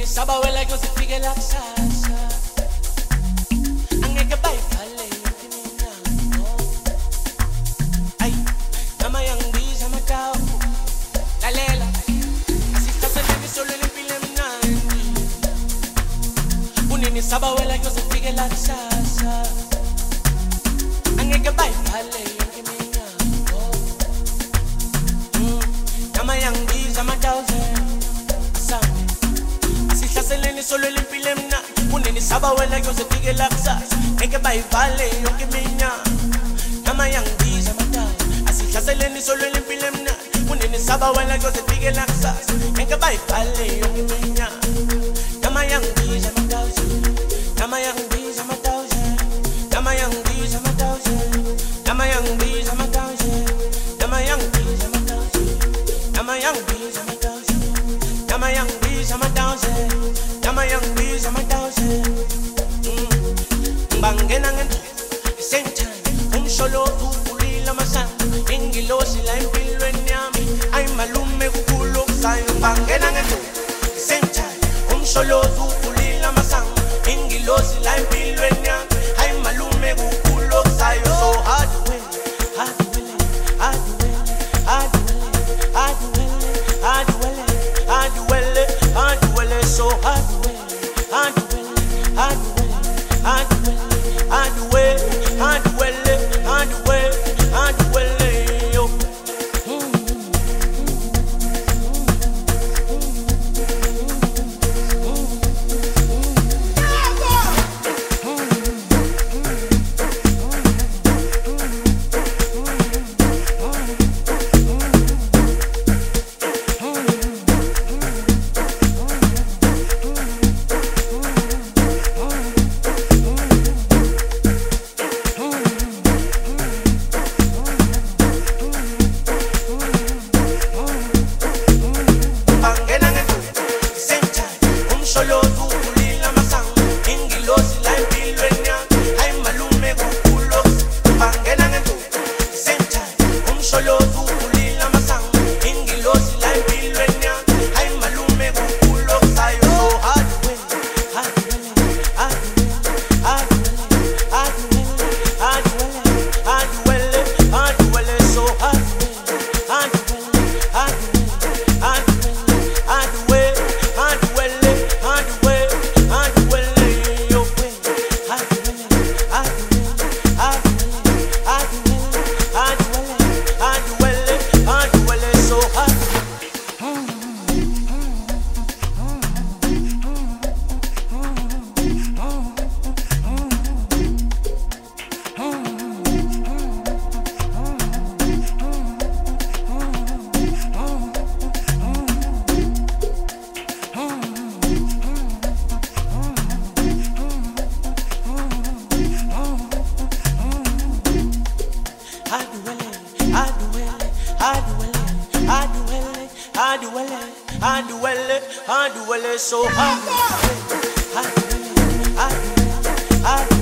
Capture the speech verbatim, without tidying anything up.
Saba wela yo se fige la salsa. Angeke bayivale yonke iminyango. Ay, nama yangibiza amatawu. Lalela, asihlasele solo lempilo emnandi. Unini saba wela yo se fige la salsa. Angeke bayivale yonke iminyango. Nama yangibiza amatawu. Seleni solo limpile mna uneni saba wela yo se fike la kusasa ngeke bayivale yonke iminyaka nama yangibiza amataya asihlaseleni solo limpile mna uneni saba wela yo se fike la kusasa ngeke bayivale yonke iminyaka nama yangibiza amataya nama yangibiza amataya nama yangibiza amataya nama yangibiza amataya nama yangibiza amataya nama yangibiza amataya nama yangibiza amataya Nama young bees, I'm a thousand. Bangena and same time. Um solo tu pulila masa. Ingilosi la impilo enyami. I'm a lume kukulo sayo. Bangena and same time. Um solo tu pulila masa. Ingilosi la impilo enyami. I'm a lume kukulo sayo. So hard to win, hard to win, hard to win, hard to win, hard to win, hard to win, hard to win, hard to win, so hard. I do well, I do well, I do well, I do well, I do well, I do well, I do well, yo. So hard, hard, hard, hard.